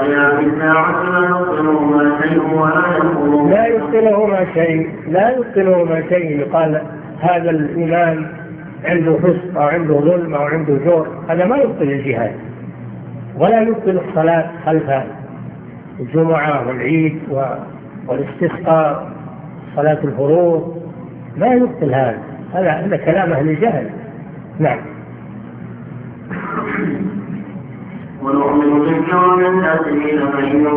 علينا في الساعة لا يبطلهما شيء. يقال هذا الإمام عنده فسق أو عنده ظلم أو عنده جور، هذا ما يبطل الجهاد، ولا يبطل الصلاة خلف الجمعة والعيد والاستسقاء صلاة الفروض، لا يبطل هذا كلام أهل الجهل. نعم. ونؤمن بالكون الآخرين